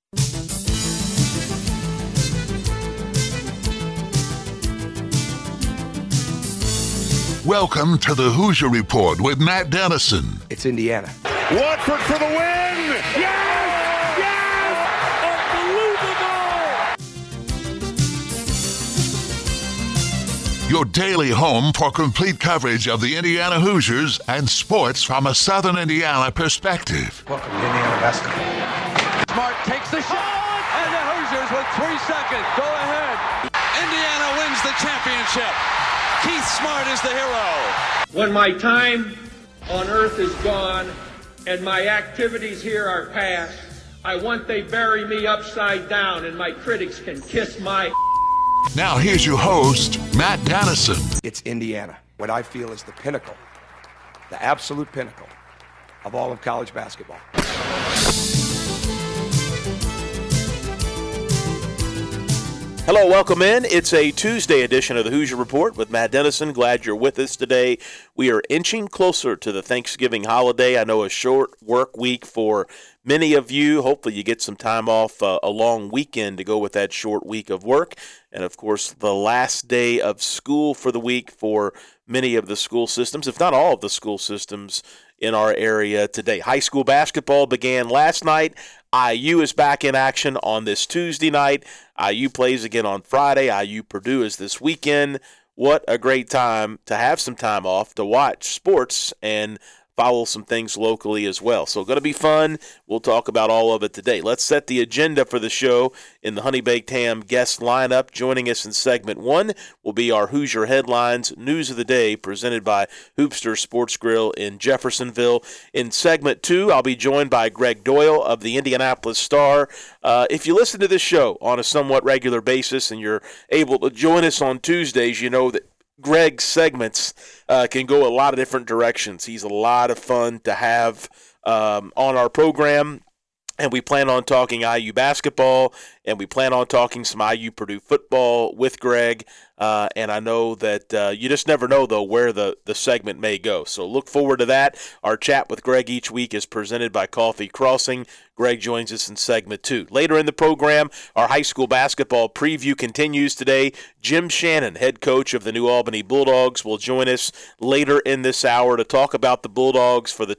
Welcome to the Hoosier Report with Matt Dennison. It's Indiana. Watford for the win! Yes! Unbelievable! Your daily home for complete coverage of the Indiana Hoosiers and sports from a Southern Indiana perspective. Welcome to Indiana basketball. Smart takes the shot, and the Hoosiers with 3 seconds go ahead. Indiana wins the championship. Keith Smart is the hero. When my time on earth is gone and my activities here are past, I want they bury me upside down and my critics can kiss my... Now here's your host, Matt Dennison. It's Indiana, what I feel is the pinnacle, the absolute pinnacle of all of college basketball. Hello, welcome in. It's a Tuesday edition of the Hoosier Report with Matt Dennison. Glad you're with us today. We are inching closer to the Thanksgiving holiday. I know a short work week for many of you. Hopefully you get some time off, a long weekend to go with that short week of work. And, of course, the last day of school for the week for many of the school systems, if not all of the school systems in our area today. High school basketball began last night. IU is back in action on this Tuesday night. IU plays again on Friday. IU Purdue is this weekend. What a great time to have some time off to watch sports and follow some things locally as well. So going to be fun. We'll talk about all of it today. Let's set the agenda for the show in the Honey Baked Ham guest lineup. Joining us in segment 1 will be our Hoosier Headlines News of the Day presented by Hoopster Sports Grill in Jeffersonville. In segment 2, I'll be joined by Greg Doyle of the Indianapolis Star. If you listen to this show on a somewhat regular basis and you're able to join us on Tuesdays, you know that Greg's segments can go a lot of different directions. He's a lot of fun to have on our program, and we plan on talking IU basketball, and we plan on talking some IU Purdue football with Greg, and I know that you just never know, though, where the segment may go. So look forward to that. Our chat with Greg each week is presented by Coffee Crossing. Greg joins us in segment 2. Later in the program, our high school basketball preview continues today. Jim Shannon, head coach of the New Albany Bulldogs, will join us later in this hour to talk about the Bulldogs for the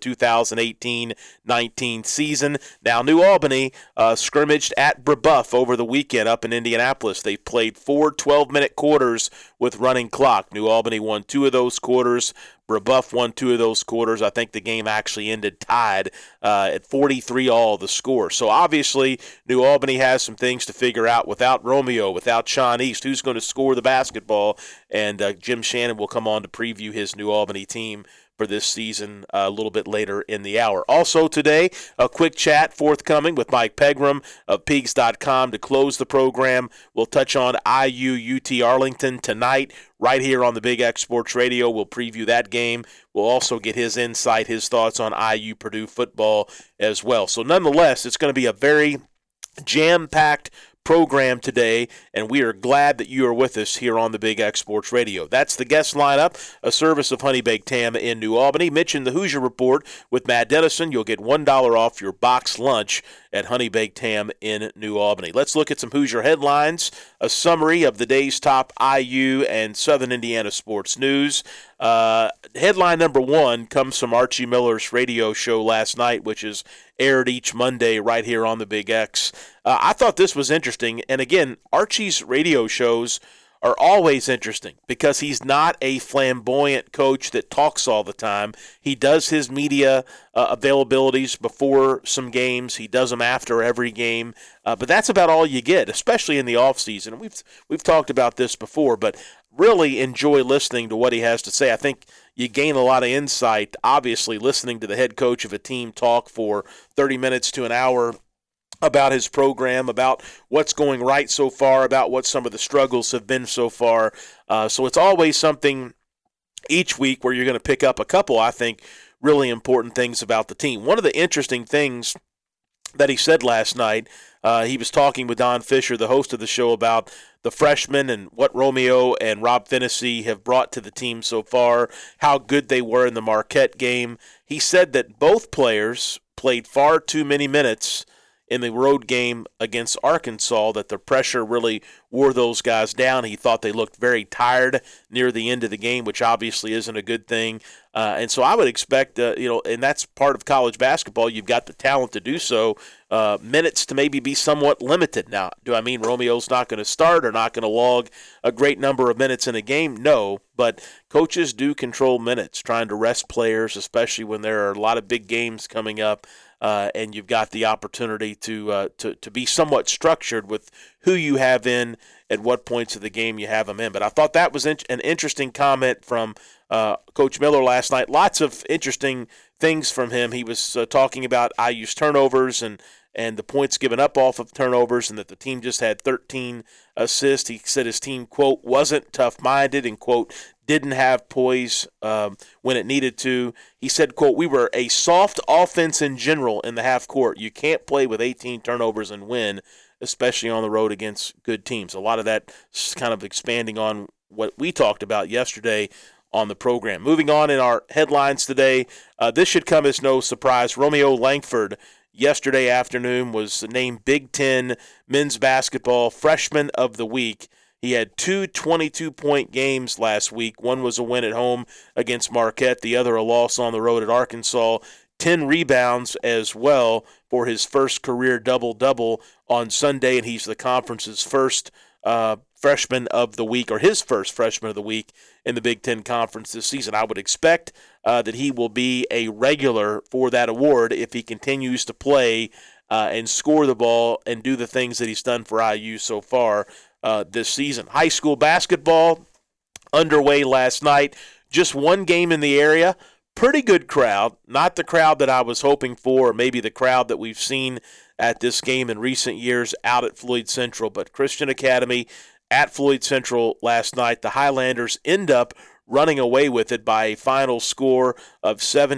2018-19 season. Now, New Albany scrimmaged at Brebeuf over the weekend up in Indianapolis. They played 4 12-minute quarters with running clock. New Albany won 2 of those quarters. Brebeuf won 2 of those quarters. I think the game actually ended tied at 43-all the score. So obviously New Albany has some things to figure out without Romeo, without Sean East. Who's going to score the basketball? And Jim Shannon will come on to preview his New Albany team for this season a little bit later in the hour. Also today, a quick chat forthcoming with Mike Pegram of Pigs.com to close the program. We'll touch on IU UT Arlington tonight right here on the Big X Sports Radio. We'll preview that game. We'll also get his insight, his thoughts on IU Purdue football as well. So nonetheless, it's going to be a very jam-packed program today, and we are glad that you are with us here on the Big X Sports Radio. That's the guest lineup, a service of Honey Baked Ham in New Albany. Mention the Hoosier Report with Matt Dennison. You'll get $1 off your box lunch at Honey Baked Ham in New Albany. Let's look at some Hoosier headlines, a summary of the day's top IU and Southern Indiana sports news. Headline number 1 comes from Archie Miller's radio show last night, which is aired each Monday right here on the Big X. I thought this was interesting, and again, Archie's radio shows are always interesting because he's not a flamboyant coach that talks all the time. He does his media availabilities before some games. He does them after every game. But that's about all you get, especially in the offseason. We've talked about this before, but really enjoy listening to what he has to say. I think you gain a lot of insight, obviously, listening to the head coach of a team talk for 30 minutes to an hour about his program, about what's going right so far, about what some of the struggles have been so far. So it's always something each week where you're going to pick up a couple, I think, really important things about the team. One of the interesting things that he said last night, he was talking with Don Fisher, the host of the show, about the freshmen and what Romeo and Rob Phinisee have brought to the team so far, how good they were in the Marquette game. He said that both players played far too many minutes in the road game against Arkansas that the pressure really wore those guys down. He thought they looked very tired near the end of the game, which obviously isn't a good thing. And so I would expect, and that's part of college basketball. You've got the talent to do so. Minutes to maybe be somewhat limited. Now, do I mean Romeo's not going to start or not going to log a great number of minutes in a game? No, but coaches do control minutes, trying to rest players, especially when there are a lot of big games coming up. And you've got the opportunity to be somewhat structured with who you have in at what points of the game you have them in. But I thought that was an interesting comment from Coach Miller last night. Lots of interesting things from him. He was talking about IU's turnovers and the points given up off of turnovers, and that the team just had 13 assists. He said his team, quote, wasn't tough-minded and, quote, didn't have poise when it needed to. He said, quote, we were a soft offense in general in the half court. You can't play with 18 turnovers and win, especially on the road against good teams. A lot of that is kind of expanding on what we talked about yesterday on the program. Moving on in our headlines today, this should come as no surprise. Romeo Langford yesterday afternoon was named Big Ten Men's Basketball Freshman of the Week. He had 2 22-point games last week. One was a win at home against Marquette, the other a loss on the road at Arkansas. 10 rebounds as well for his first career double-double on Sunday, and he's the conference's first freshman of the week, or his first freshman of the week in the Big Ten Conference this season. I would expect that he will be a regular for that award if he continues to play and score the ball and do the things that he's done for IU so far this season. High school basketball underway last night. Just one game in the area. Pretty good crowd. Not the crowd that I was hoping for, or maybe the crowd that we've seen at this game in recent years out at Floyd Central. But Christian Academy at Floyd Central last night, the Highlanders end up running away with it by a final score of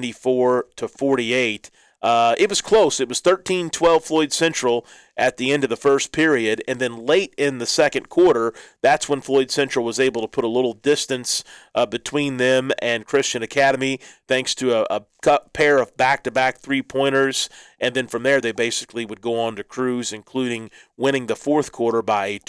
74-48. It was close. It was 13-12 Floyd Central at the end of the first period, and then late in the second quarter, that's when Floyd Central was able to put a little distance between them and Christian Academy, thanks to a pair of back-to-back three-pointers, and then from there they basically would go on to cruise, including winning the fourth quarter by a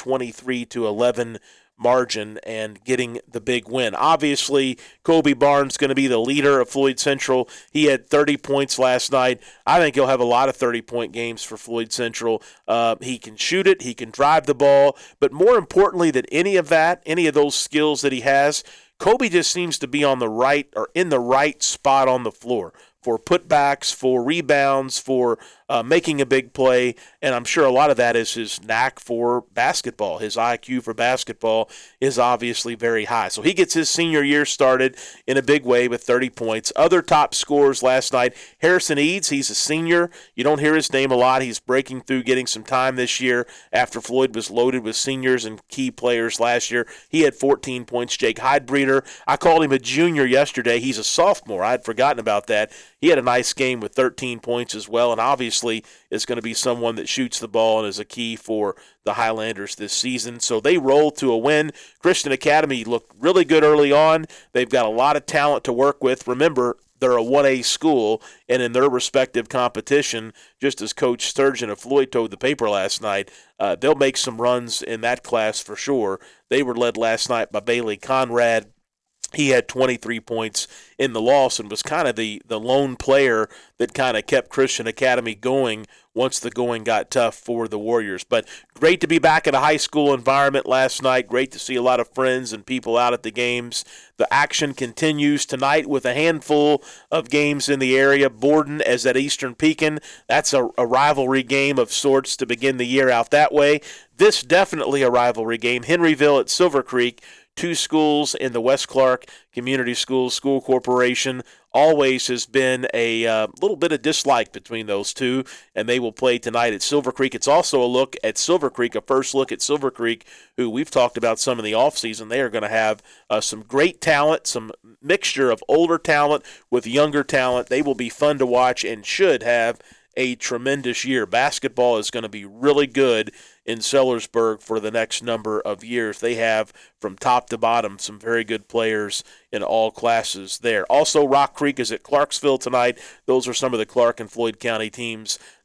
23-11 margin and getting the big win. Obviously, Kobe Barnes going to be the leader of Floyd Central. He had 30 points last night. I think he'll have a lot of 30-point games for Floyd Central. He can shoot it. He can drive the ball. But more importantly than any of those skills that he has, Kobe just seems to be on the right, or in the right spot on the floor for putbacks, for rebounds, for making a big play, and I'm sure a lot of that is his knack for basketball. His IQ for basketball is obviously very high. So he gets his senior year started in a big way with 30 points. Other top scorers last night, Harrison Eads, he's a senior. You don't hear his name a lot. He's breaking through, getting some time this year after Floyd was loaded with seniors and key players last year. He had 14 points. Jake Heidbreeder, I called him a junior yesterday. He's a sophomore. I had forgotten about that. He had a nice game with 13 points as well, and obviously is going to be someone that shoots the ball and is a key for the Highlanders this season. So they roll to a win. Christian Academy looked really good early on. They've got a lot of talent to work with. Remember, they're a 1A school, and in their respective competition, just as Coach Sturgeon of Floyd told the paper last night, they'll make some runs in that class for sure. They were led last night by Bailey Conrad. He had 23 points in the loss and was kind of the lone player that kind of kept Christian Academy going once the going got tough for the Warriors. But great to be back in a high school environment last night. Great to see a lot of friends and people out at the games. The action continues tonight with a handful of games in the area. Borden as at Eastern Pekin. That's a rivalry game of sorts to begin the year out that way. This definitely a rivalry game. Henryville at Silver Creek. Two schools in the West Clark Community Schools School Corporation. Always has been a little bit of dislike between those two, and they will play tonight at Silver Creek. It's also a look at Silver Creek, a first look at Silver Creek, who we've talked about some in the offseason. They are going to have some great talent, some mixture of older talent with younger talent. They will be fun to watch and should have a tremendous year. Basketball is going to be really good in Sellersburg for the next number of years. They have, from top to bottom, some very good players in all classes there. Also, Rock Creek is at Clarksville tonight. Those are some of the Clark and Floyd County teams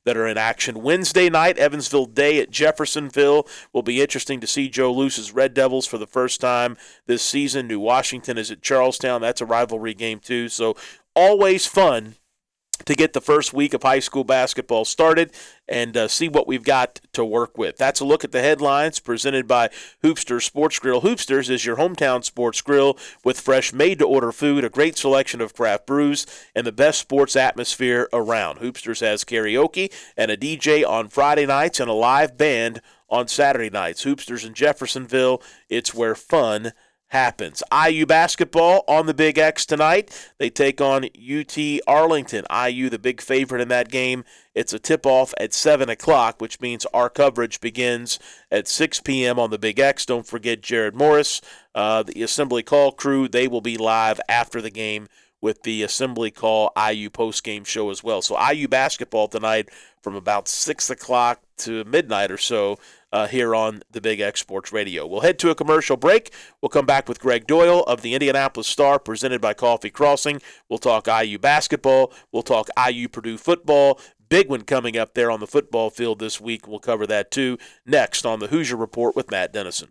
that are in action. Wednesday night, Evansville Day at Jeffersonville. Will be interesting to see Joe Luce's Red Devils for the first time this season. New Washington is at Charlestown. That's a rivalry game too. So always fun to get the first week of high school basketball started and see what we've got to work with. That's a look at the headlines presented by Hoopsters Sports Grill. Hoopsters is your hometown sports grill with fresh made-to-order food, a great selection of craft brews, and the best sports atmosphere around. Hoopsters has karaoke and a DJ on Friday nights and a live band on Saturday nights. Hoopsters in Jeffersonville, it's where fun happens. IU basketball on the Big X tonight. They take on UT Arlington. IU the big favorite in that game. It's a tip-off at 7 o'clock, which means our coverage begins at 6 p.m. on the Big X. Don't forget Jared Morris, the Assembly Call crew. They will be live after the game with the Assembly Call IU post-game show as well. So IU basketball tonight from about 6 o'clock to midnight or so here on the Big X Sports Radio. We'll head to a commercial break. We'll come back with Greg Doyle of the Indianapolis Star, presented by Coffee Crossing. We'll talk IU basketball. We'll talk IU Purdue football. Big one coming up there on the football field this week. We'll cover that too next on the Hoosier Report with Matt Dennison.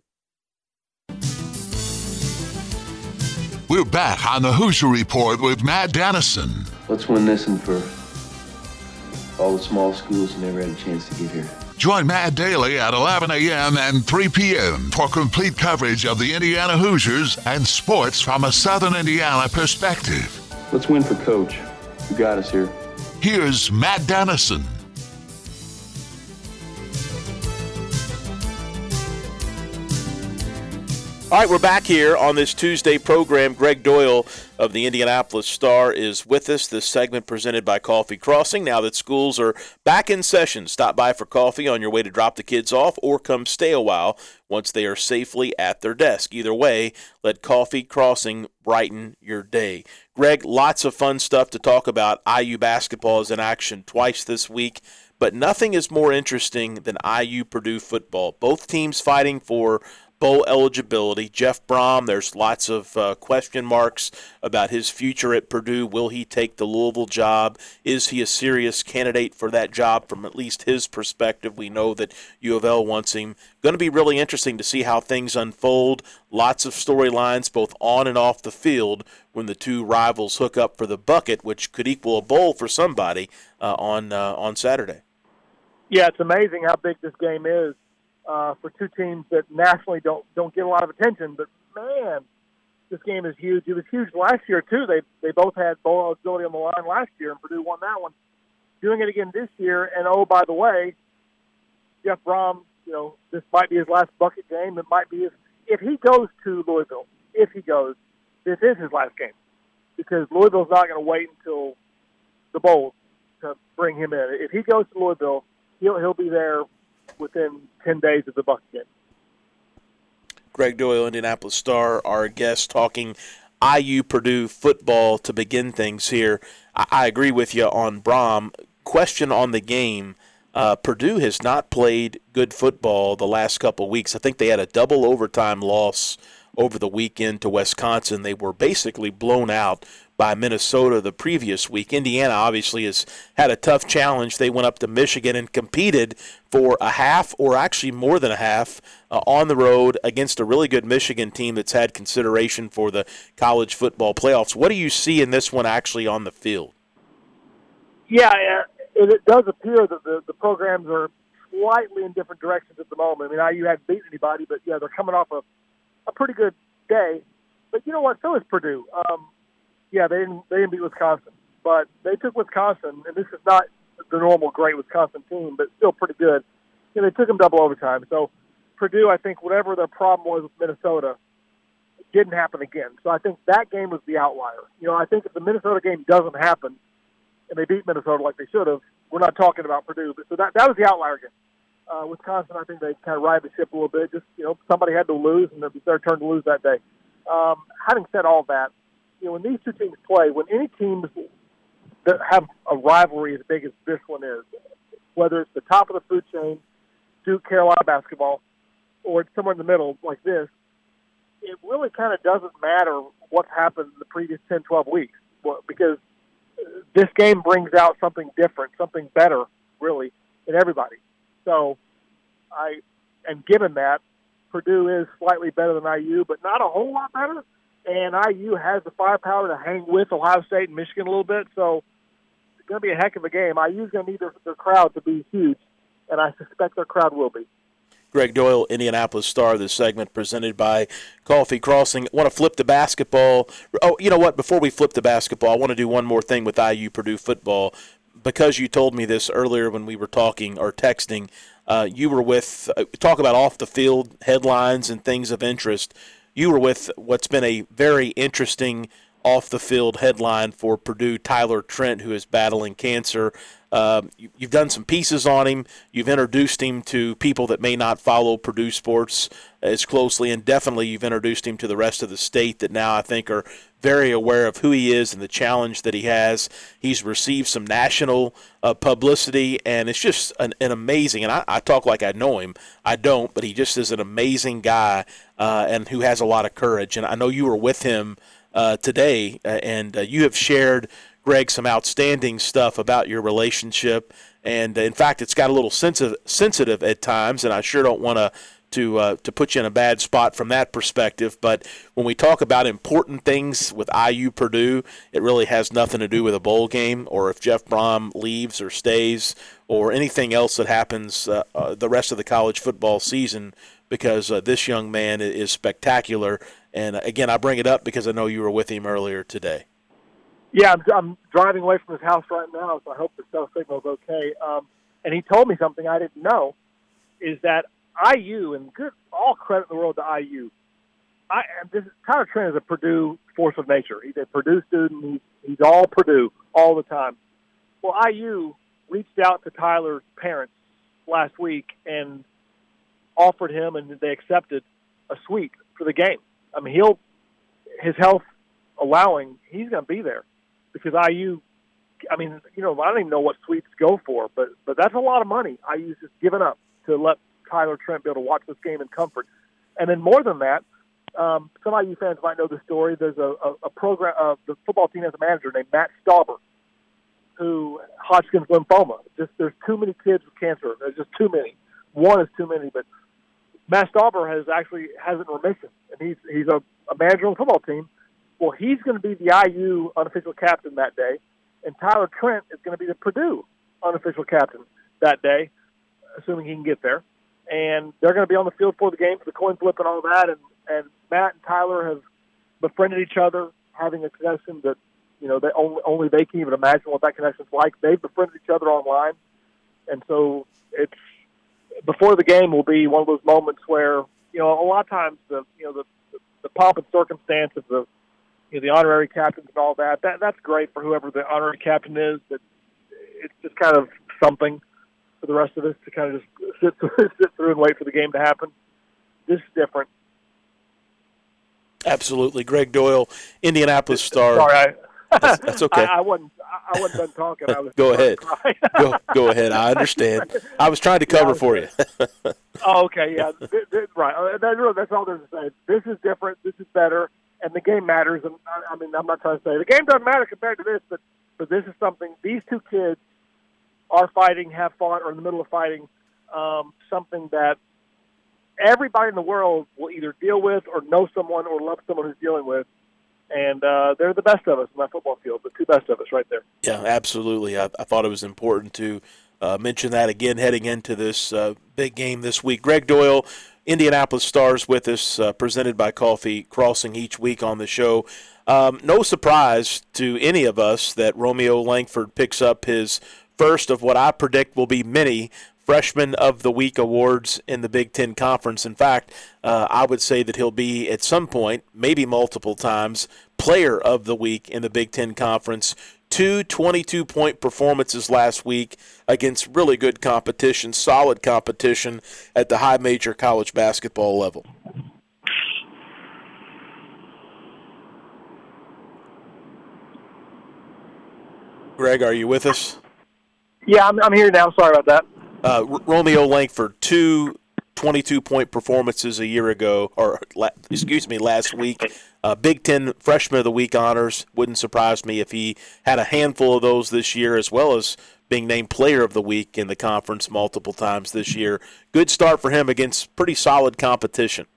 We're back on the Hoosier Report with Matt Dennison. Let's win this one for all the small schools who never had a chance to get here. Join Matt daily at 11 a.m. and 3 p.m. for complete coverage of the Indiana Hoosiers and sports from a Southern Indiana perspective. Let's win for Coach, who got us here. Here's Matt Dennison. All right, we're back here on this Tuesday program. Greg Doyle of the Indianapolis Star is with us. This segment presented by Coffee Crossing. Now that schools are back in session, stop by for coffee on your way to drop the kids off or come stay a while once they are safely at their desk. Either way, let Coffee Crossing brighten your day. Greg, lots of fun stuff to talk about. IU basketball is in action twice this week, but nothing is more interesting than IU Purdue football. Both teams fighting for bowl eligibility. Jeff Brom, there's lots of question marks about his future at Purdue. Will he take the Louisville job? Is he a serious candidate for that job from at least his perspective? We know that U of L wants him. Going to be really interesting to see how things unfold. Lots of storylines both on and off the field when the two rivals hook up for the bucket, which could equal a bowl for somebody on Saturday. Yeah, it's amazing how big this game is. For two teams that nationally don't get a lot of attention, but man, this game is huge. It was huge last year too. They both had bowl eligibility on the line last year, and Purdue won that one. Doing it again this year, and oh, by the way, Jeff Brom, this might be his last bucket game. It might be if he goes to Louisville. If he goes, this is his last game because Louisville's not going to wait until the bowl to bring him in. If he goes to Louisville, he'll be there within 10 days of the bucket game. Greg Doyle, Indianapolis Star, our guest, talking IU Purdue football to begin things here. I agree with you on Brom. Question on the game. Purdue has not played good football the last couple of weeks. I think they had a double overtime loss over the weekend to Wisconsin. They were basically blown out by Minnesota the previous week. Indiana obviously has had a tough challenge. They went up to Michigan and competed for a half, or actually more than a half, on the road against a really good Michigan team that's had consideration for the college football playoffs. What do you see in this one actually on the field? Yeah, it does appear that the programs are slightly in different directions at the moment. I mean, IU hadn't beaten anybody, but yeah, they're coming off a pretty good day. But you know what? So is Purdue. Yeah, they didn't beat Wisconsin, but they took Wisconsin, and this is not the normal great Wisconsin team, but still pretty good. They took them double overtime. So Purdue, I think, whatever their problem was with Minnesota, didn't happen again. So I think that game was the outlier. I think if the Minnesota game doesn't happen, and they beat Minnesota like they should have, we're not talking about Purdue. But so that was the outlier game. Wisconsin, I think they kind of ride the ship a little bit. Just somebody had to lose, and it was their turn to lose that day. Having said all that, when these two teams play, when any teams that have a rivalry as big as this one is, whether it's the top of the food chain, Duke, Carolina basketball, or it's somewhere in the middle like this, it really kind of doesn't matter what's happened in the previous 10, 12 weeks because this game brings out something different, something better really, in everybody. So and given that, Purdue is slightly better than IU, but not a whole lot better. And IU has the firepower to hang with Ohio State and Michigan a little bit. So it's going to be a heck of a game. IU's going to need their crowd to be huge, and I suspect their crowd will be. Greg Doyle, Indianapolis Star, this segment presented by Coffee Crossing. I want to flip the basketball. Oh, you know what? Before we flip the basketball, I want to do one more thing with IU Purdue football. Because you told me this earlier when we were talking or texting, you were with, talk about off-the-field headlines and things of interest. You were with what's been a very interesting off-the-field headline for Purdue, Tyler Trent, who is battling cancer. You've done some pieces on him. You've introduced him to people that may not follow Purdue sports as closely, and definitely you've introduced him to the rest of the state that now I think are very aware of who he is and the challenge that he has. He's received some national publicity, and it's just an amazing, and I talk like I know him. I don't, but he just is an amazing guy and who has a lot of courage. And I know you were with him today, and you have shared, Greg, some outstanding stuff about your relationship, and in fact, it's got a little sensitive at times, and I sure don't want to put you in a bad spot from that perspective. But when we talk about important things with IU Purdue, it really has nothing to do with a bowl game or if Jeff Brom leaves or stays or anything else that happens the rest of the college football season, because this young man is spectacular. And again, I bring it up because I know you were with him earlier today. Yeah, I'm driving away from his house right now, so I hope the cell signal's okay. And he told me something I didn't know, is that IU, and all credit in the world to IU, Tyler Trent is a Purdue force of nature. He's a Purdue student. He's all Purdue all the time. Well, IU reached out to Tyler's parents last week and offered him, and they accepted, a suite for the game. I mean, his health allowing, he's going to be there. Because IU, I mean, I don't even know what suites go for, but that's a lot of money IU's just given up to let Tyler Trent be able to watch this game in comfort. And then more than that, some IU fans might know the story. There's a program, the football team has a manager named Matt Stauber, who Hodgkin's lymphoma. There's too many kids with cancer. There's just too many. One is too many, but Matt Stauber has in remission, and he's a manager on the football team. Well, he's going to be the IU unofficial captain that day, and Tyler Trent is going to be the Purdue unofficial captain that day, assuming he can get there. And they're going to be on the field for the game for the coin flip and all that. And Matt and Tyler have befriended each other, having a connection that they only they can even imagine what that connection's like. They've befriended each other online, and so it's before the game will be one of those moments where a lot of times the pomp and circumstance of the honorary captains and all that's great for whoever the honorary captain is, but it's just kind of something for the rest of us to kind of just sit through and wait for the game to happen. This is different. Absolutely. Greg Doyle, Indianapolis Star. Sorry, that's okay. I wasn't done talking. I was Go ahead. Go ahead. I understand. I was trying to cover for you. Oh, okay. Yeah. Right. That's all there's to say. This is different. This is better. And the game matters. And I mean, I'm not trying to say the game doesn't matter compared to this, but this is something. These two kids are fighting, have fought, or in the middle of fighting something that everybody in the world will either deal with or know someone or love someone who's dealing with. And they're the best of us in that football field, the two best of us right there. Yeah, absolutely. I thought it was important to mention that again heading into this big game this week. Greg Doyle, Indianapolis Stars with us, presented by Coffee Crossing each week on the show. No surprise to any of us that Romeo Langford picks up his first of what I predict will be many Freshman of the Week awards in the Big Ten Conference. In fact, I would say that he'll be at some point, maybe multiple times, Player of the Week in the Big Ten Conference. 2 22-point performances last week against really good competition, solid competition at the high major college basketball level. Greg, are you with us? Yeah, I'm here now. Sorry about that. Romeo Langford, 2 22-point performances a year ago, last week. Big Ten Freshman of the Week honors. Wouldn't surprise me if he had a handful of those this year, as well as being named player of the week in the conference multiple times this year. Good start for him against pretty solid competition.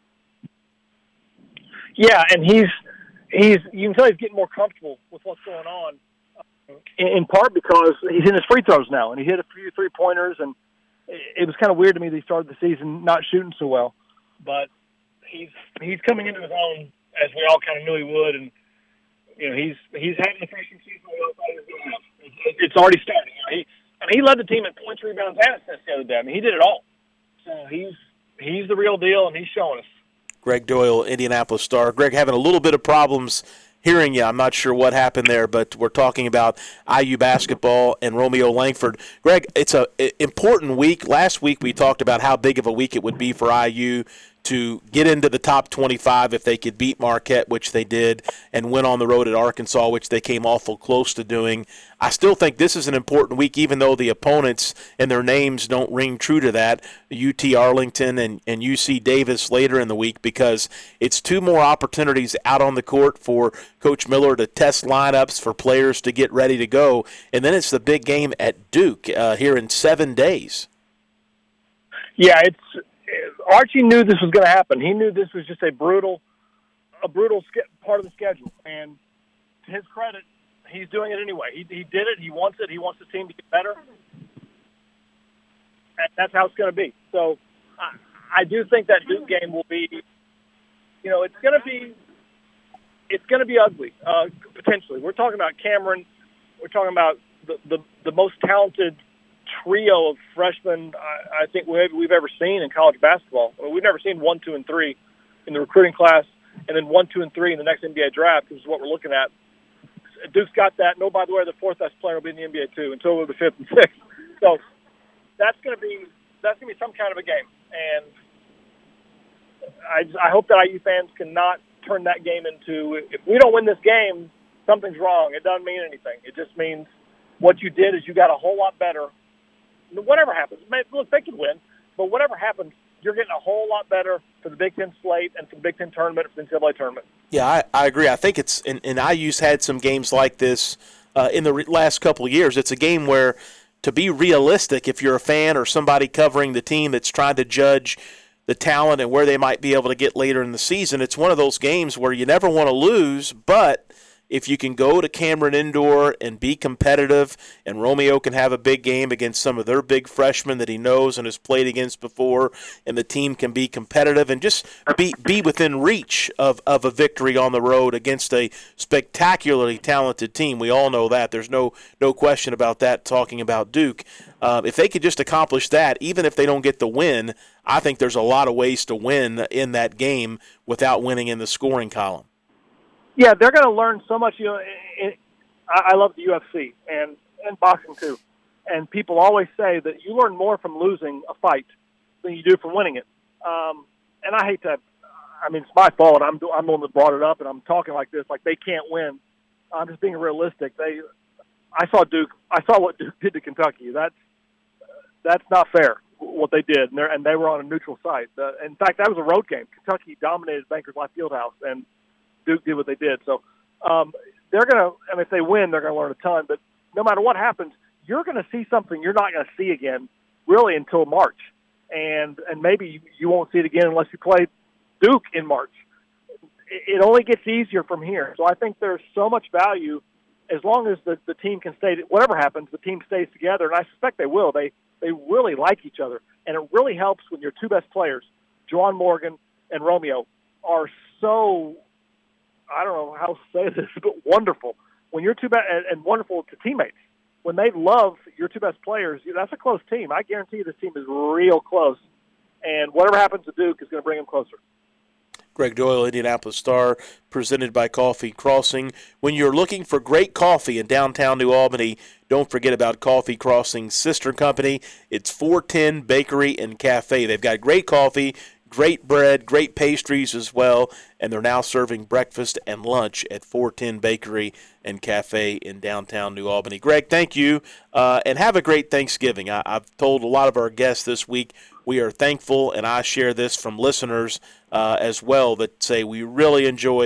Yeah, and he's you can tell he's getting more comfortable with what's going on, in part because he's in his free throws now, and he hit a few three-pointers, and it was kind of weird to me that he started the season not shooting so well. But he's coming into his own, as we all kind of knew he would, and he's having the freshman season. It's already starting. He led the team in points, rebounds, and assists the other day. I mean, he did it all. So he's the real deal, and he's showing us. Greg Doyle, Indianapolis Star. Greg, having a little bit of problems hearing you. I'm not sure what happened there, but we're talking about IU basketball and Romeo Langford. Greg, it's an important week. Last week we talked about how big of a week it would be for IU to get into the top 25 if they could beat Marquette, which they did, and win on the road at Arkansas, which they came awful close to doing. I still think this is an important week, even though the opponents and their names don't ring true to that, UT Arlington and UC Davis later in the week, because it's two more opportunities out on the court for Coach Miller to test lineups for players to get ready to go, and then it's the big game at Duke here in 7 days. Yeah, Archie knew this was going to happen. He knew this was just a brutal part of the schedule. And to his credit, he's doing it anyway. He did it. He wants it. He wants the team to get better. And that's how it's going to be. So I do think that Duke game will be, it's going to be ugly, potentially. We're talking about Cameron. We're talking about the most talented trio of freshmen I think we've ever seen in college basketball. I mean, we've never seen 1, 2, and 3 in the recruiting class, and then 1, 2, and 3 in the next NBA draft, which is what we're looking at. Duke's got that. No, by the way, the fourth best player will be in the NBA too, and so will the fifth and sixth. So that's going to be some kind of a game, and I hope that IU fans cannot turn that game into, if we don't win this game, something's wrong. It doesn't mean anything. It just means what you did is you got a whole lot better. Whatever happens, look, they could win, but whatever happens, you're getting a whole lot better for the Big Ten slate and for the Big Ten tournament, for the NCAA tournament. Yeah, I agree. I think it's, and IU's had some games like this in the last couple of years. It's a game where, to be realistic, if you're a fan or somebody covering the team that's trying to judge the talent and where they might be able to get later in the season, it's one of those games where you never want to lose, but if you can go to Cameron Indoor and be competitive, and Romeo can have a big game against some of their big freshmen that he knows and has played against before, and the team can be competitive and just be within reach of a victory on the road against a spectacularly talented team. We all know that. There's no question about that, talking about Duke. If they could just accomplish that, even if they don't get the win, I think there's a lot of ways to win in that game without winning in the scoring column. Yeah, they're going to learn so much. I love the UFC and boxing too. And people always say that you learn more from losing a fight than you do from winning it. And I hate to. I mean, it's my fault. I'm the one that brought it up, and I'm talking like this, like they can't win. I'm just being realistic. I saw Duke. I saw what Duke did to Kentucky. That's not fair what they did, and they were on a neutral site. In fact, that was a road game. Kentucky dominated Bankers Life Fieldhouse, and Duke did what they did. So they're going to, if they win, they're going to learn a ton. But no matter what happens, you're going to see something you're not going to see again really until March. And maybe you won't see it again unless you play Duke in March. It only gets easier from here. So I think there's so much value as long as the team can stay, whatever happens, the team stays together. And I suspect they will. They really like each other. And it really helps when your two best players, Juwan Morgan and Romeo, are so, I don't know how to say this, but wonderful. When you're two best and wonderful to teammates, when they love your two best players, that's a close team. I guarantee you this team is real close. And whatever happens to Duke is going to bring them closer. Greg Doyle, Indianapolis Star, presented by Coffee Crossing. When you're looking for great coffee in downtown New Albany, don't forget about Coffee Crossing's sister company. It's 410 Bakery and Cafe. They've got great coffee, great bread, great pastries as well, and they're now serving breakfast and lunch at 410 Bakery and Cafe in downtown New Albany. Greg, thank you, and have a great Thanksgiving. I've told a lot of our guests this week we are thankful, and I share this from listeners as well, that say we really enjoy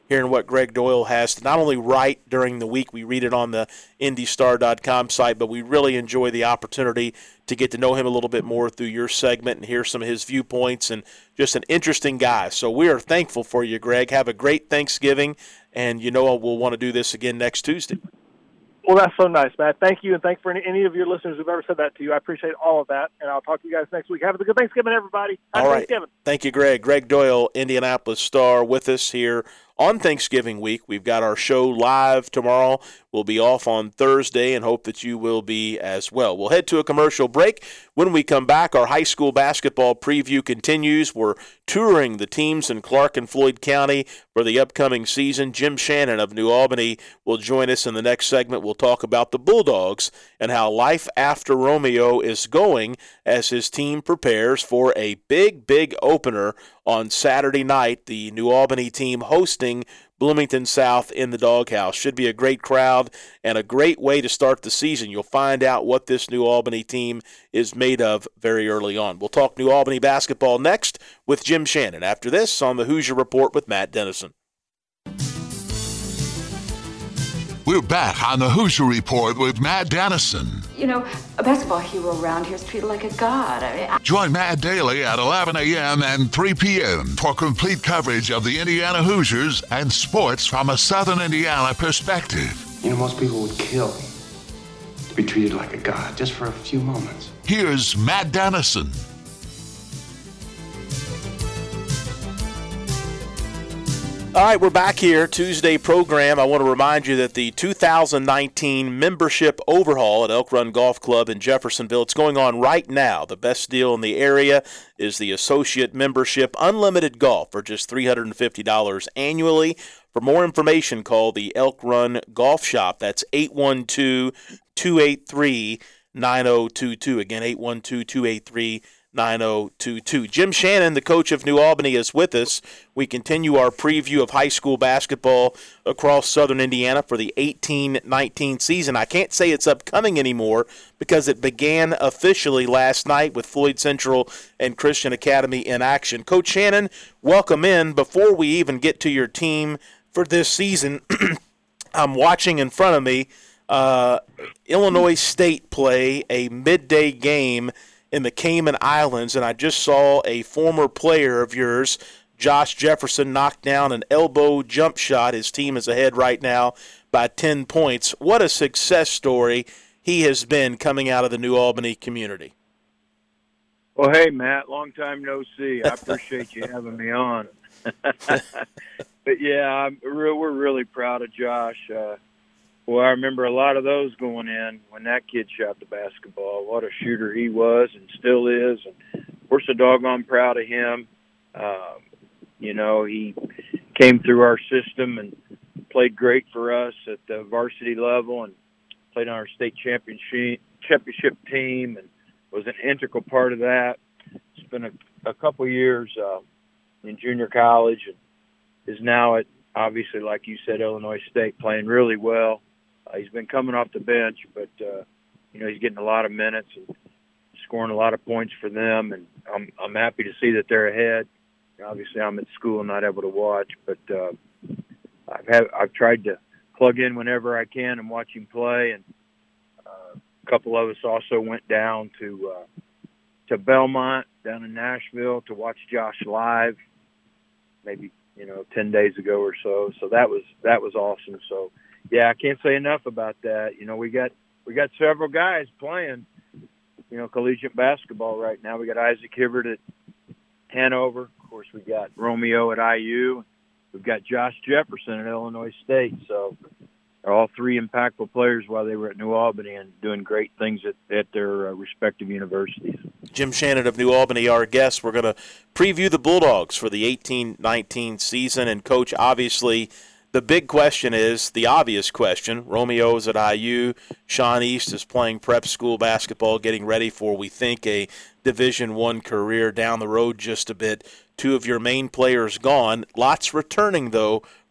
hearing what Greg Doyle has to not only write during the week, we read it on the IndyStar.com site, but we really enjoy the opportunity to get to know him a little bit more through your segment and hear some of his viewpoints, and just an interesting guy. So we are thankful for you, Greg. Have a great Thanksgiving, and we'll want to do this again next Tuesday. Well, that's so nice, Matt. Thank you, and thanks for any of your listeners who've ever said that to you. I appreciate all of that, and I'll talk to you guys next week. Have a good Thanksgiving, everybody. Happy Thanksgiving. Thank you, Greg. Greg Doyle, Indianapolis Star, with us here on Thanksgiving week. We've got our show live tomorrow. We'll be off on Thursday and hope that you will be as well. We'll head to a commercial break. When we come back, our high school basketball preview continues. We're touring the teams in Clark and Floyd County for the upcoming season. Jim Shannon of New Albany will join us in the next segment. We'll talk about the Bulldogs and how life after Romeo is going as his team prepares for a big opener on Saturday night. The New Albany team hosting Bloomington South in the Doghouse. Should be a great crowd and a great way to start the season. You'll find out what this New Albany team is made of very early on. We'll talk New Albany basketball next with Jim Shannon. After this, on the Hoosier Report with Matt Dennison. We're back on the Hoosier Report with Matt Dennison. A basketball hero around here is treated like a god. Join Matt daily at 11 a.m. and 3 p.m. for complete coverage of the Indiana Hoosiers and sports from a Southern Indiana perspective. Most people would kill to be treated like a god just for a few moments. Here's Matt Dennison. All right, we're back here, Tuesday program. I want to remind you that the 2019 membership overhaul at Elk Run Golf Club in Jeffersonville, it's going on right now. The best deal in the area is the associate membership, unlimited golf for just $350 annually. For more information, call the Elk Run Golf Shop. That's 812-283-9022. Again, 812-283-9022. Jim Shannon, the coach of New Albany, is with us. We continue our preview of high school basketball across Southern Indiana for the 18-19 season. I can't say it's upcoming anymore because it began officially last night with Floyd Central and Christian Academy in action. Coach Shannon, welcome in. Before we even get to your team for this season, I'm watching in front of me Illinois State play a midday game in the Cayman Islands, and I just saw a former player of yours, Josh Jefferson, knock down an elbow jump shot. His team is ahead right now by 10 points. What a success story he has been coming out of the New Albany community. Well, hey, Matt, long time no see. I appreciate you having me on. But, yeah, we're really proud of Josh. Well, I remember a lot of those going in when that kid shot the basketball. What a shooter he was and still is. And we're so doggone proud of him. He came through our system and played great for us at the varsity level and played on our state championship team and was an integral part of that. Spent a couple years in junior college and is now at, obviously, like you said, Illinois State, playing really well. He's been coming off the bench, but, he's getting a lot of minutes and scoring a lot of points for them, and I'm happy to see that they're ahead. Obviously, I'm at school and not able to watch, but I've tried to plug in whenever I can and watch him play, and a couple of us also went down to Belmont, down in Nashville, to watch Josh live, maybe 10 days ago or so. So that was awesome. So, yeah, I can't say enough about that. We got several guys playing, collegiate basketball right now. We got Isaac Hibbert at Hanover. Of course, we got Romeo at IU. We've got Josh Jefferson at Illinois State. So they're all three impactful players while they were at New Albany and doing great things at their respective universities. Jim Shannon of New Albany, our guest. We're going to preview the Bulldogs for the 18-19 season. And, Coach, obviously the big question is the obvious question. Romeo's at IU. Sean East is playing prep school basketball, getting ready for, we think, a Division I career down the road just a bit. Two of your main players gone. Lots returning, though,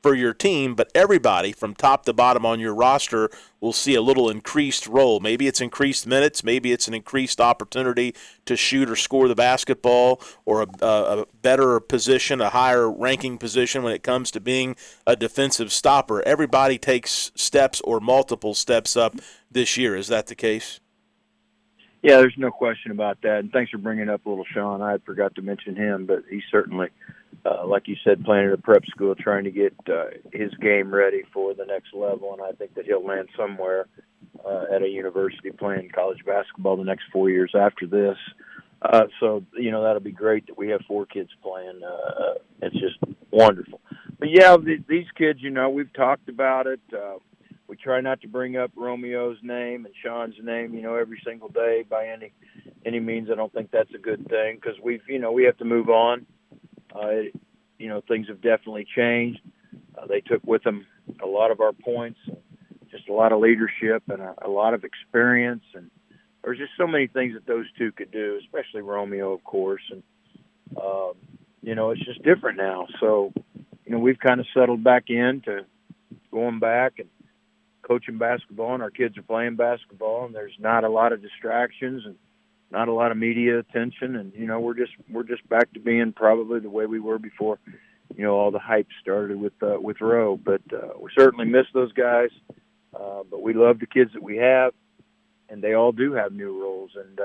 for your team, but everybody from top to bottom on your roster will see a little increased role. Maybe it's increased minutes, maybe it's an increased opportunity to shoot or score the basketball, or a better position, a higher ranking position when it comes to being a defensive stopper. Everybody takes steps or multiple steps up this year. Is that the case? Yeah, there's no question about that. And thanks for bringing up little Sean. I forgot to mention him, but he's certainly, like you said, playing at a prep school, trying to get his game ready for the next level. And I think that he'll land somewhere at a university playing college basketball the next 4 years after this. So, that'll be great that we have 4 kids playing. It's just wonderful. But, yeah, these kids, we've talked about it. We try not to bring up Romeo's name and Sean's name, every single day by any means. I don't think that's a good thing because we have to move on. Things have definitely changed. They took with them a lot of our points, just a lot of leadership and a lot of experience. And there's just so many things that those two could do, especially Romeo, of course. And, it's just different now. So, we've kind of settled back into going back and coaching basketball, and our kids are playing basketball, and there's not a lot of distractions and not a lot of media attention, and we're just back to being probably the way we were before all the hype started with Roe. But we certainly miss those guys, but we love the kids that we have, and they all do have new roles, and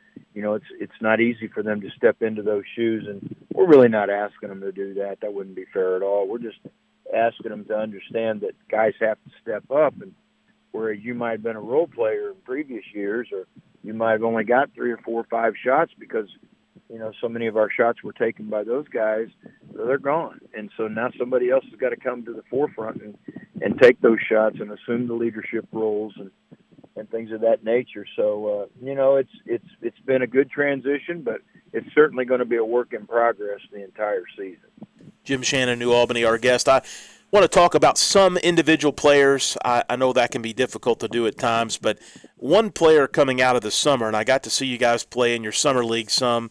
it's not easy for them to step into those shoes, and we're really not asking them to do that. That wouldn't be fair at all. We're just asking them to understand that guys have to step up, and where you might have been a role player in previous years, or you might have only got 3 or 4 or 5 shots because, so many of our shots were taken by those guys, they're gone. And so now somebody else has got to come to the forefront and take those shots and assume the leadership roles and things of that nature. So, it's been a good transition, but it's certainly going to be a work in progress the entire season. Jim Shannon, New Albany, our guest. I want to talk about some individual players. I know that can be difficult to do at times, but one player coming out of the summer, and I got to see you guys play in your summer league some,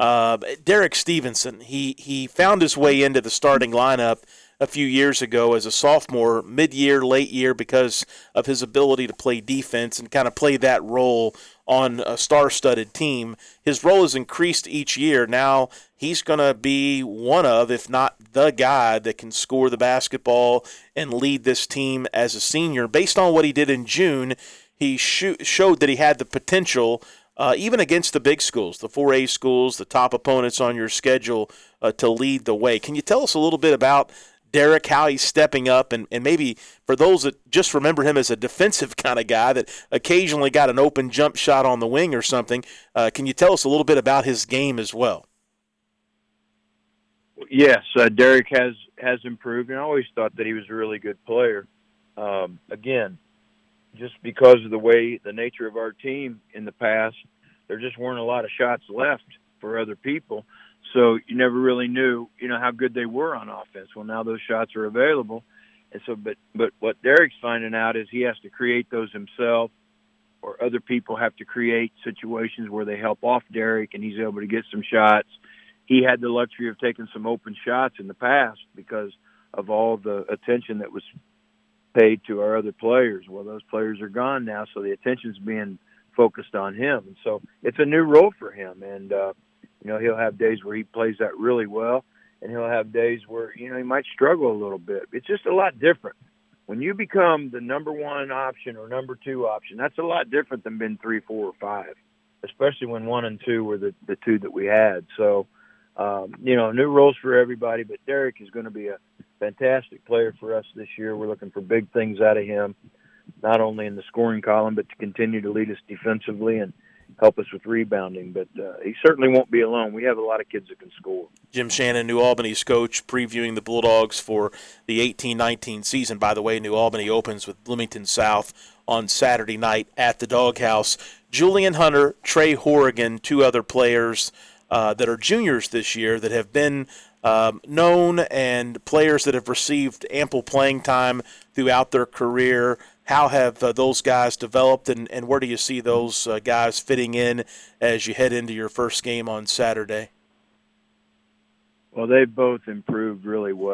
Derek Stevenson. He found his way into the starting lineup a few years ago as a sophomore, mid-year, late year, because of his ability to play defense and kind of play that role on a star-studded team. His role has increased each year. Now he's going to be one of, if not the guy, that can score the basketball and lead this team as a senior. Based on what he did in June, he showed that he had the potential, even against the big schools, the 4A schools, the top opponents on your schedule, to lead the way. Can you tell us a little bit about Derek, how he's stepping up, and maybe for those that just remember him as a defensive kind of guy that occasionally got an open jump shot on the wing or something, can you tell us a little bit about his game as well? Yes, Derek has improved, and I always thought that he was a really good player. Again, just because of the nature of our team in the past, there just weren't a lot of shots left for other people. So you never really knew, how good they were on offense. Well, now those shots are available. And so, but what Derek's finding out is he has to create those himself, or other people have to create situations where they help off Derek and he's able to get some shots. He had the luxury of taking some open shots in the past because of all the attention that was paid to our other players. Well, those players are gone now, so the attention's being focused on him. And so it's a new role for him. And, he'll have days where he plays that really well, and he'll have days where, he might struggle a little bit. It's just a lot different. When you become the number 1 option or number 2 option, that's a lot different than being 3, 4, or 5, especially when 1 and 2 were the 2 that we had. So, new roles for everybody, but Derek is going to be a fantastic player for us this year. We're looking for big things out of him, not only in the scoring column, but to continue to lead us defensively and help us with rebounding. But he certainly won't be alone. We have a lot of kids that can score. Jim Shannon, New Albany's coach, previewing the Bulldogs for the 18-19 season. By the way, New Albany opens with Bloomington South on Saturday night at the Doghouse. Julian Hunter, Trey Horrigan, 2 other players that are juniors this year that have been known, and players that have received ample playing time throughout their career. How have those guys developed, and where do you see those guys fitting in as you head into your first game on Saturday? Well, they've both improved really well.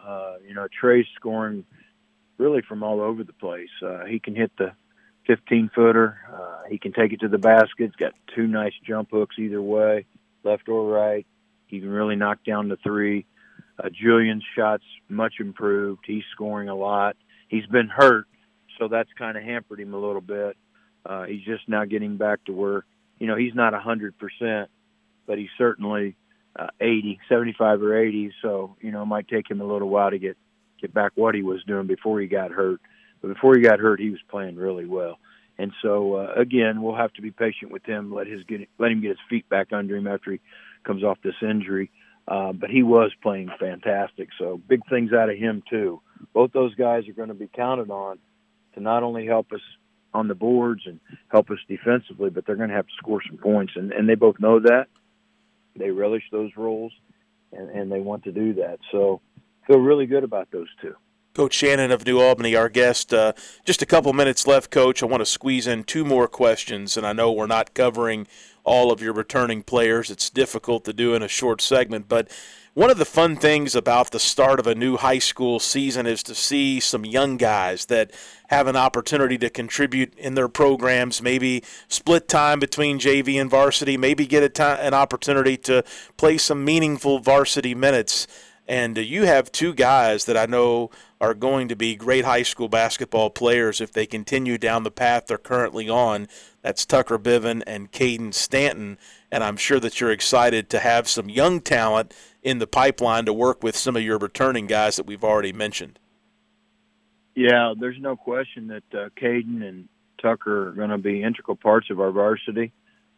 Trey's scoring really from all over the place. He can hit the 15-footer. He can take it to the basket. He's got 2 nice jump hooks either way, left or right. He can really knock down the 3. Julian's shot's much improved. He's scoring a lot. He's been hurt, so that's kind of hampered him a little bit. He's just now getting back to where, he's not 100%, but he's certainly 75 or 80. So, it might take him a little while to get back what he was doing before he got hurt. But before he got hurt, he was playing really well. And so, again, we'll have to be patient with him, let him get his feet back under him after he comes off this injury. But he was playing fantastic. So big things out of him, too. Both those guys are going to be counted on to not only help us on the boards and help us defensively, but they're going to have to score some points. And they both know that. They relish those roles, and they want to do that. So feel really good about those two. Coach Shannon of New Albany, our guest. Just a couple minutes left, Coach. I want to squeeze in 2 more questions, and I know we're not covering all of your returning players. It's difficult to do in a short segment, but one of the fun things about the start of a new high school season is to see some young guys that have an opportunity to contribute in their programs, maybe split time between JV and varsity, maybe get an opportunity to play some meaningful varsity minutes. And you have 2 guys that I know are going to be great high school basketball players if they continue down the path they're currently on. That's Tucker Biven and Caden Stanton. And I'm sure that you're excited to have some young talent in the pipeline to work with some of your returning guys that we've already mentioned. Yeah, there's no question that Caden and Tucker are going to be integral parts of our varsity.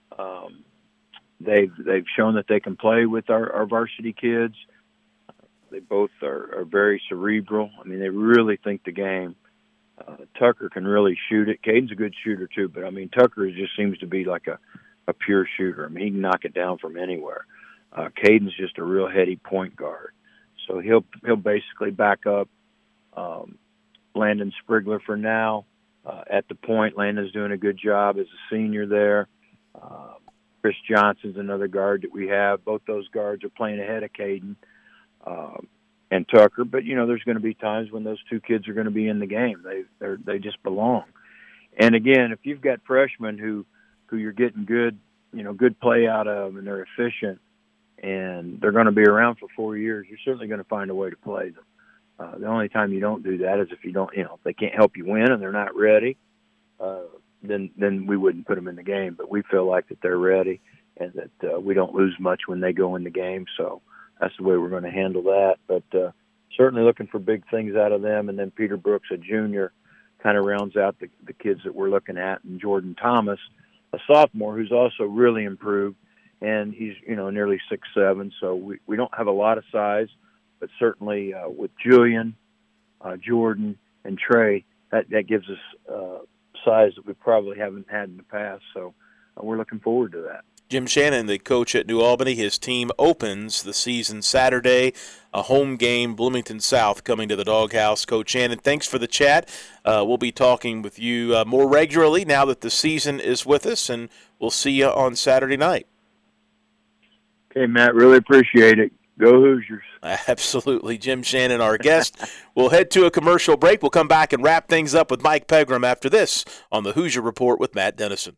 They've shown that they can play with our varsity kids. They both are very cerebral. I mean, they really think the game. Tucker can really shoot it. Caden's a good shooter too, but I mean, Tucker just seems to be like a pure shooter. I mean, he can knock it down from anywhere. Caden's just a real heady point guard, so he'll basically back up Landon Sprigler for now. At the point, Landon's doing a good job as a senior there. Chris Johnson's another guard that we have. Both those guards are playing ahead of Caden and Tucker, but there's going to be times when those 2 kids are going to be in the game. They just belong. And again, if you've got freshmen who you're getting good play out of, and they're efficient, and they're going to be around for 4 years, you're certainly going to find a way to play them. The only time you don't do that is if if they can't help you win and they're not ready, then we wouldn't put them in the game. But we feel like that they're ready and that we don't lose much when they go in the game. So that's the way we're going to handle that. But certainly looking for big things out of them. And then Peter Brooks, a junior, kind of rounds out the kids that we're looking at. And Jordan Thomas, a sophomore, who's also really improved. And he's, nearly 6'7", so we don't have a lot of size. But certainly with Julian, Jordan, and Trey, that gives us size that we probably haven't had in the past. So we're looking forward to that. Jim Shannon, the coach at New Albany, his team opens the season Saturday, a home game, Bloomington South, coming to the Doghouse. Coach Shannon, thanks for the chat. We'll be talking with you more regularly now that the season is with us, and we'll see you on Saturday night. Okay, Matt, really appreciate it. Go Hoosiers. Absolutely. Jim Shannon, our guest. We'll head to a commercial break. We'll come back and wrap things up with Mike Pegram after this on the Hoosier Report with Matt Dennison.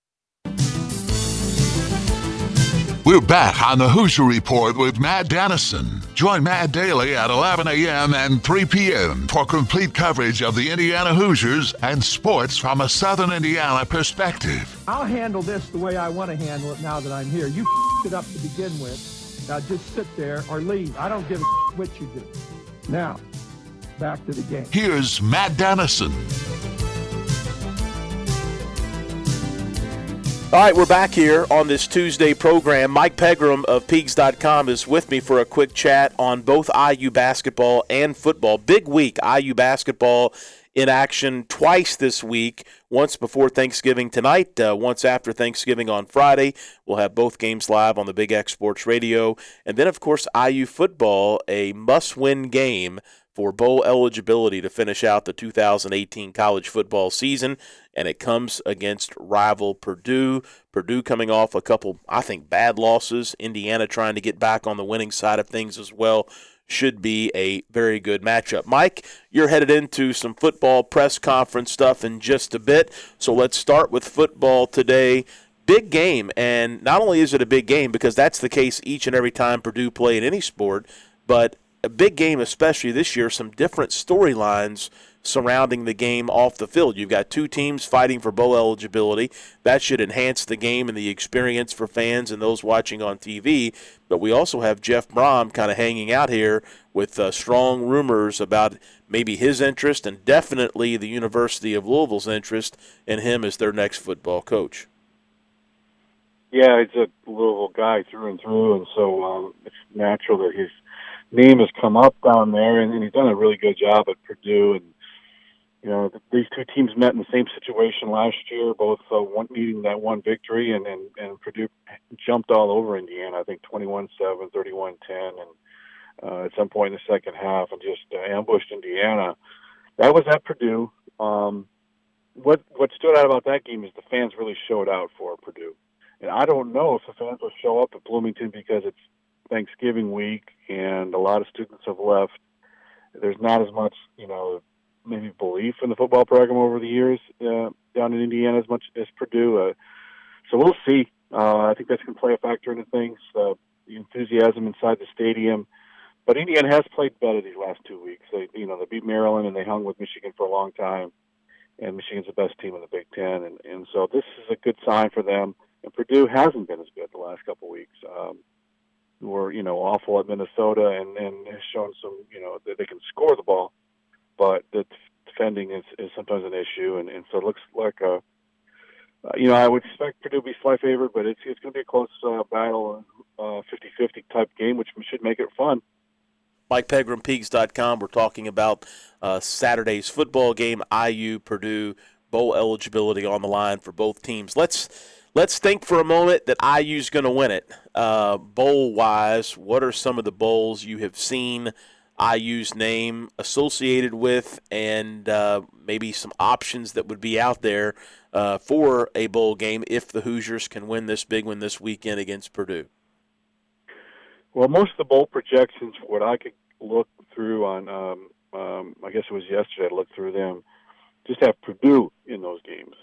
We're back on the Hoosier Report with Matt Dennison. Join Matt daily at 11 a.m. and 3 p.m. for complete coverage of the Indiana Hoosiers and sports from a Southern Indiana perspective. I'll handle this the way I want to handle it now that I'm here. You it up to begin with. Now just sit there or leave. I don't give a what you do. Now, back to the game. Here's Matt Dennison. All right, we're back here on this Tuesday program. Mike Pegram of Peegs.com is with me for a quick chat on both IU basketball and football. Big week, IU basketball in action twice this week, once before Thanksgiving tonight, once after Thanksgiving on Friday. We'll have both games live on the Big X Sports Radio. And then, of course, IU football, a must-win game for bowl eligibility to finish out the 2018 college football season, and it comes against rival Purdue. Purdue coming off a couple, I think, bad losses. Indiana trying to get back on the winning side of things as well. should be a very good matchup. Mike, you're headed into some football press conference stuff in just a bit, so let's start with football today. Big game, and not only is it a big game because that's the case each and every time Purdue play in any sport, but a big game especially this year, some different storylines surrounding the game off the field. You've got two teams fighting for bowl eligibility. That should enhance the game and the experience for fans and those watching on TV. But we also have Jeff Brohm kind of hanging out here with strong rumors about maybe his interest and definitely the University of Louisville's interest in him as their next football coach. Yeah, he's a Louisville guy through and through, and so it's natural that his name has come up down there, and he's done a really good job at Purdue. And you know, these two teams met in the same situation last year, both needing that one victory, and Purdue jumped all over Indiana, I think 21-7, 31-10, and at some point in the second half, and just ambushed Indiana. That was at Purdue. What stood out about that game is the fans really showed out for Purdue. And I don't know if the fans will show up at Bloomington because it's Thanksgiving week and a lot of students have left. There's not as much, maybe belief in the football program over the years down in Indiana as much as Purdue. So we'll see. I think that's going to play a factor into things, the enthusiasm inside the stadium. But Indiana has played better these last 2 weeks. They beat Maryland and they hung with Michigan for a long time. And Michigan's the best team in the Big Ten. And so this is a good sign for them. And Purdue hasn't been as good the last couple of weeks. Were awful at Minnesota and has shown some that they can score the ball, but the defending is sometimes an issue. And so it looks like I would expect Purdue to be slight favorite, but it's going to be a close battle, 50-50 type game, which should make it fun. Mike Pegram, Peegs.com. We're talking about Saturday's football game, IU Purdue, bowl eligibility on the line for both teams. Let's think for a moment that IU's going to win it. Bowl-wise, what are some of the bowls you have seen IU's name associated with, and maybe some options that would be out there for a bowl game if the Hoosiers can win this big one this weekend against Purdue? Well, most of the bowl projections, what I could look through on, I guess it was yesterday, I looked through them, just have Purdue in those games.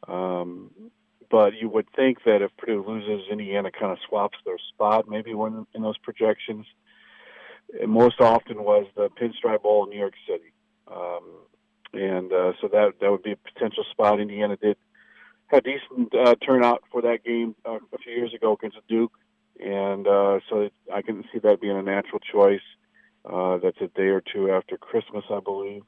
But you would think that if Purdue loses, Indiana kind of swaps their spot maybe when in those projections. It most often was the Pinstripe Bowl in New York City. So that would be a potential spot. Indiana did have decent turnout for that game a few years ago against Duke. And so I can see that being a natural choice. That's a day or two after Christmas, I believe.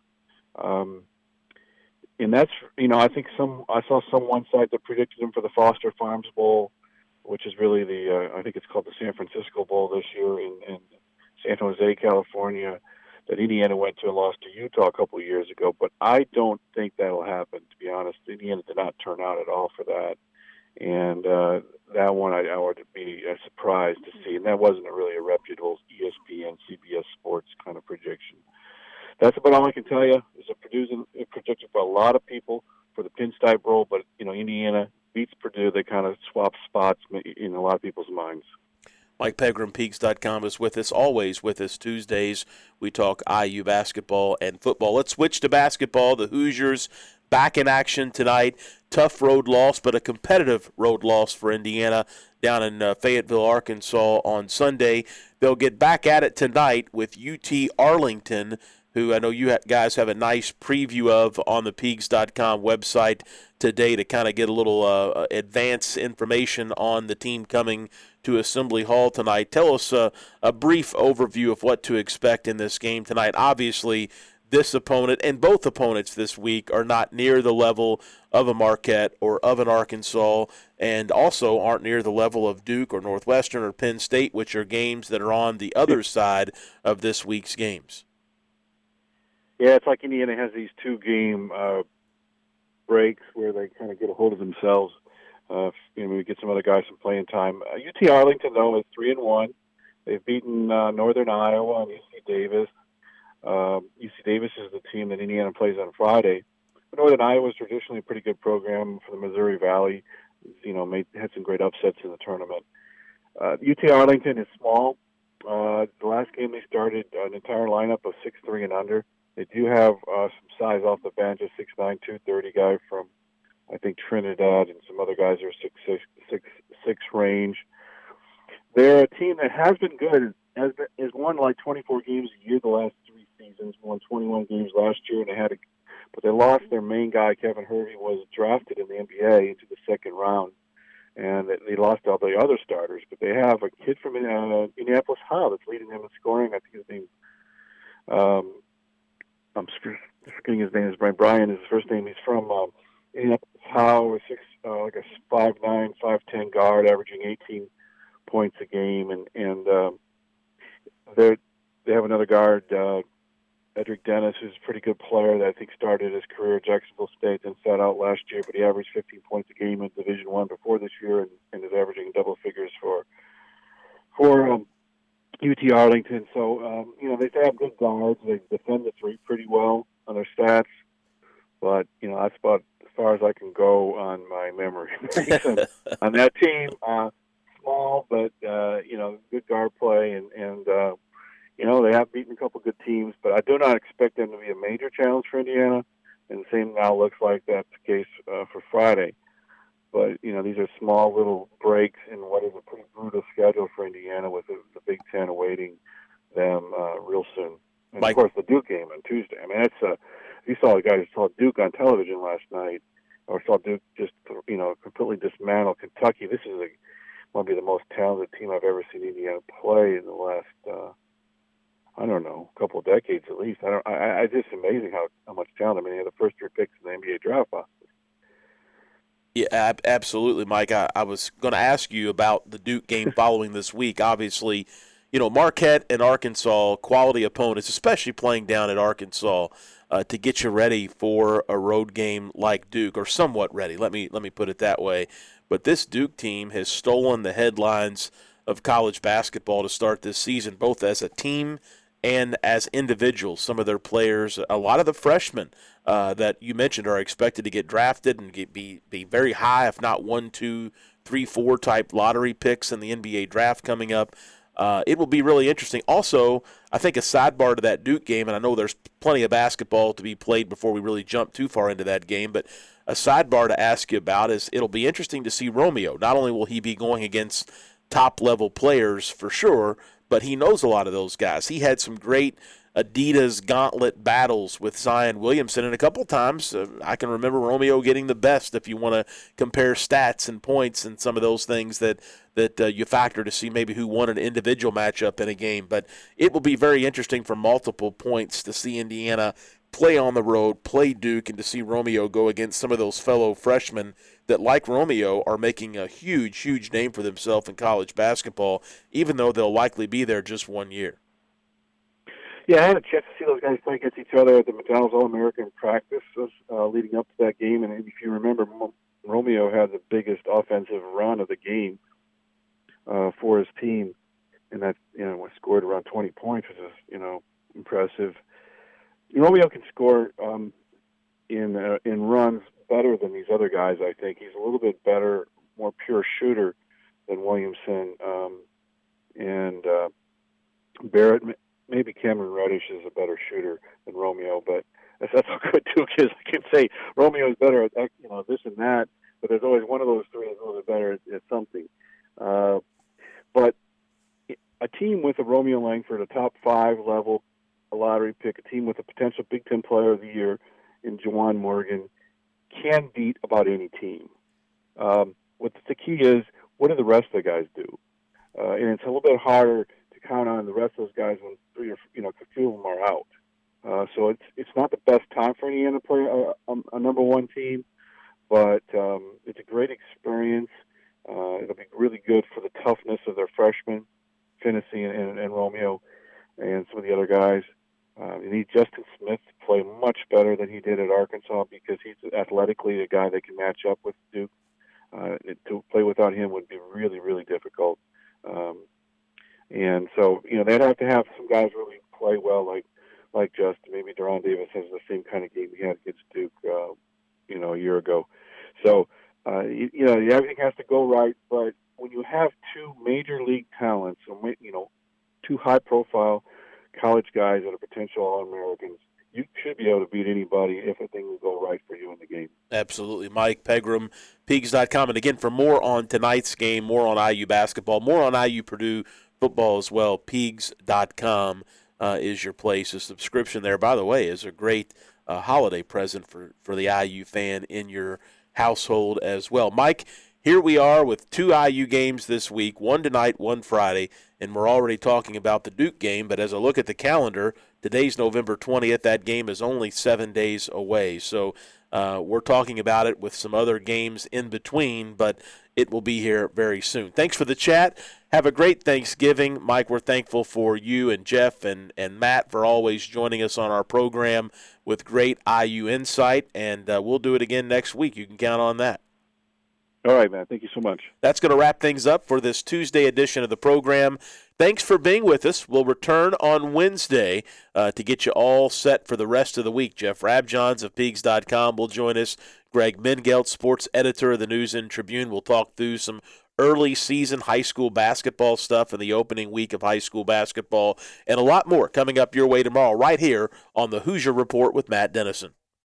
And that's, I think I saw some one site that predicted them for the Foster Farms Bowl, which is really I think it's called the San Francisco Bowl this year in San Jose, California, that Indiana went to and lost to Utah a couple of years ago. But I don't think that will happen, to be honest. Indiana did not turn out at all for that. And that one I would be surprised to see. And that wasn't really a reputable ESPN, CBS Sports kind of prediction. That's about all I can tell you. Is that Purdue's projected for a lot of people for the Pinstripe Bowl, but Indiana beats Purdue. They kind of swap spots in a lot of people's minds. Mike Pegram, Peegs.com, is with us, always with us Tuesdays. We talk IU basketball and football. Let's switch to basketball. The Hoosiers back in action tonight. Tough road loss, but a competitive road loss for Indiana down in Fayetteville, Arkansas on Sunday. They'll get back at it tonight with UT Arlington, who I know you guys have a nice preview of on the Peegs.com website today to kind of get a little advance information on the team coming to Assembly Hall tonight. Tell us a brief overview of what to expect in this game tonight. Obviously, this opponent and both opponents this week are not near the level of a Marquette or of an Arkansas, and also aren't near the level of Duke or Northwestern or Penn State, which are games that are on the other side of this week's games. Yeah, it's like Indiana has these two-game breaks where they kind of get a hold of themselves. We get some other guys some playing time. UT Arlington, though, is 3-1. They've beaten Northern Iowa and UC Davis. UC Davis is the team that Indiana plays on Friday. But Northern Iowa is traditionally a pretty good program for the Missouri Valley. Had some great upsets in the tournament. UT Arlington is small. The last game they started an entire lineup of 6'3" and under. They do have some size off the bench, a 6'9", 230 guy from, I think, Trinidad, and some other guys are 6'6" range. They're a team that has been good, has won like 24 games a year the last 3 seasons, won 21 games last year, and but they lost their main guy, Kevin Hervey, was drafted in the NBA into the second round, and they lost all the other starters. But they have a kid from Indianapolis High that's leading them in scoring. I think his name, I'm forgetting his name is Brian is his first name. He's from Indianapolis High, like a 5'9", 5'10" guard, averaging 18 points a game, and they have another guard, Edric Dennis, who's a pretty good player that I think started his career at Jacksonville State and sat out last year, but he averaged 15 points a game in Division I before this year, and is averaging double figures for UT Arlington. So they have good guards. They defend the three pretty well on their stats, but that's about as far as I can go on my memory on that team. Small, but good guard play, and they have beaten a couple good teams, but I do not expect them to be a major challenge for Indiana, and the same now looks like that's the case for Friday. But these are small little breaks in what is a pretty brutal schedule for Indiana, with the Big Ten awaiting them real soon. And of course, the Duke game on Tuesday. I mean, it's you saw the guys who saw Duke on television last night, or saw Duke just completely dismantle Kentucky. This is might be the most talented team I've ever seen Indiana play in the last, couple of decades at least. It's just amazing how much talent. I mean, they had the first 3 picks in the NBA draft last week. Yeah, absolutely, Mike. I was going to ask you about the Duke game following this week. Obviously, Marquette and Arkansas, quality opponents, especially playing down at Arkansas, to get you ready for a road game like Duke, or somewhat ready. Let me put it that way. But this Duke team has stolen the headlines of college basketball to start this season, both as a team and as individuals. Some of their players, a lot of the freshmen that you mentioned, are expected to get drafted and be very high, if not 1, 2, 3, 4 type lottery picks in the NBA draft coming up. It will be really interesting. Also, I think a sidebar to that Duke game, and I know there's plenty of basketball to be played before we really jump too far into that game, but a sidebar to ask you about is it'll be interesting to see Romeo. Not only will he be going against top-level players for sure, but he knows a lot of those guys. He had some great Adidas gauntlet battles with Zion Williamson, and a couple times I can remember Romeo getting the best if you want to compare stats and points and some of those things that you factor to see maybe who won an individual matchup in a game. But it will be very interesting for multiple points to see Indiana play on the road, play Duke, and to see Romeo go against some of those fellow freshmen that, like Romeo, are making a huge, huge name for themselves in college basketball, even though they'll likely be there just 1 year. Yeah, I had a chance to see those guys play against each other at the McDonald's All-American practice leading up to that game. And if you remember, Romeo had the biggest offensive run of the game for his team, and that scored around 20 points, which is impressive. Romeo can score in runs better than these other guys. I think he's a little bit better, more pure shooter than Williamson and Barrett. Maybe Cameron Reddish is a better shooter than Romeo, but that's how good Duke is. I can say Romeo is better at this and that, but there's always one of those three that's a little bit better at something. But a team with a Romeo Langford, a top 5 level, a lottery pick, a team with a potential Big Ten Player of the Year in Juwan Morgan, can beat about any team. What the key is, what do the rest of the guys do? And it's a little bit harder to count on the rest of those guys when a few of them are out. So it's not the best time for Indiana to play a number 1 team, but it's a great experience. It'll be really good for the toughness of their freshmen, Finney and Romeo, and some of the other guys. You need Justin Smith to play much better than he did at Arkansas, because he's athletically a guy that can match up with Duke. To play without him would be really, really difficult. And so, they'd have to have some guys really play well, like Justin. Maybe Deron Davis has the same kind of game he had against Duke, a year ago. So, everything has to go right. But when you have 2 major league talents, 2 two high-profile college guys that are potential All-Americans. You should be able to beat anybody if things will go right for you in the game. Absolutely. Mike Pegram, Peegs.com. And again, for more on tonight's game, more on IU basketball, more on IU Purdue football as well, Peegs.com is your place. A subscription there, by the way, is a great holiday present for the IU fan in your household as well. Mike, here we are with 2 IU games this week, one tonight, one Friday, and we're already talking about the Duke game. But as I look at the calendar, today's November 20th. That game is only 7 days away. So we're talking about it with some other games in between, but it will be here very soon. Thanks for the chat. Have a great Thanksgiving. Mike, we're thankful for you and Jeff and Matt for always joining us on our program with great IU insight, and we'll do it again next week. You can count on that. All right, man. Thank you so much. That's going to wrap things up for this Tuesday edition of the program. Thanks for being with us. We'll return on Wednesday to get you all set for the rest of the week. Jeff Rabjohns of Peegs.com will join us. Greg Mengelt, sports editor of the News and Tribune, will talk through some early season high school basketball stuff in the opening week of high school basketball, and a lot more coming up your way tomorrow right here on the Hoosier Report with Matt Dennison.